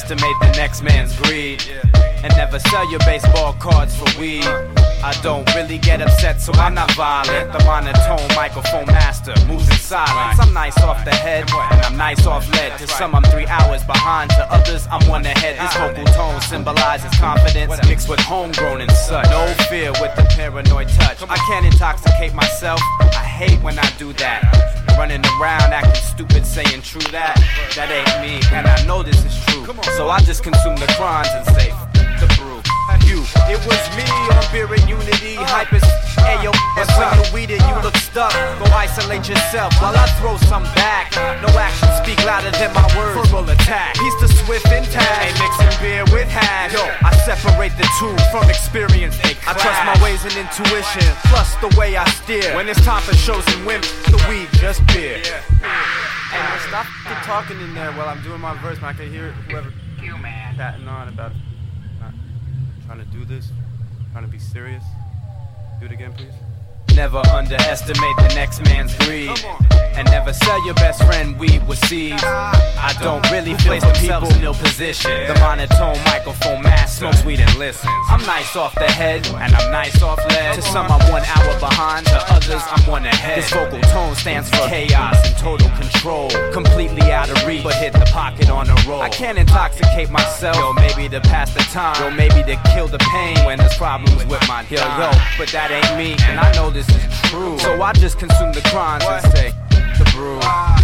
underestimate the next man's greed, and never sell your baseball cards for weed. I don't really get upset, so I'm not violent. The monotone microphone master moves in silence. I'm nice off the head, and I'm nice off lead. To some I'm 3 hours behind, to others I'm 1 ahead. This vocal tone symbolizes confidence mixed with homegrown and such. No fear with the paranoid touch. I can't intoxicate myself, I hate when I do that. Running around acting stupid, saying true that ain't me, and I know this is true. So I just consume the crimes and say the brew. It was me on Beer and Unity, hypers. Ayo, but when you're weeded, you look stuck. Go isolate yourself while I throw some back. No action speak louder than my words. Verbal attack. Piece to Swift and Tag. Ain't mixing beer with hash. Yo, I separate the two from experience. I trust my ways and intuition, plus the way I steer. When it's time for shows and wimps, the weed just beer. Hey man, stop talking in there while I'm doing my verse, man. I can hear whoever patting on about trying to do this, trying to be serious. Do it again, please. Never underestimate the next man's greed, and never sell your best friend weed with seeds. I don't really place themselves in ill position. The monotone microphone mask smokes weed and listens. I'm nice off the head, and I'm nice off lead. To some I'm 1 hour behind, to others I'm 1 ahead. This vocal tone stands for chaos and total control. Completely out of reach, but hit the pocket on a roll. I can't intoxicate myself, yo, maybe to pass the time, yo, maybe to kill the pain when there's problems with my yo, but that ain't me, and I know this is true. So I just consume the crimes and say the brew.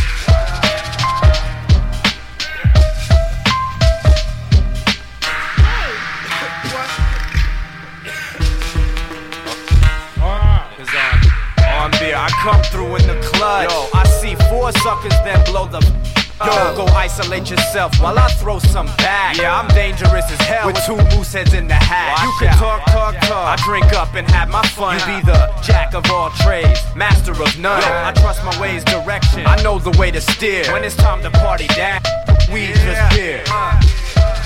Cause on beer, I come through in the clutch. Yo, I see 4 suckers then blow the Yo, go isolate yourself while I throw some back. Yeah, I'm dangerous as hell with 2 moose heads in the hat. You can talk. I drink up and have my fun. You be the jack of all trades, master of none. Yo, I trust my ways, direction. I know the way to steer. When it's time to party down, we just here.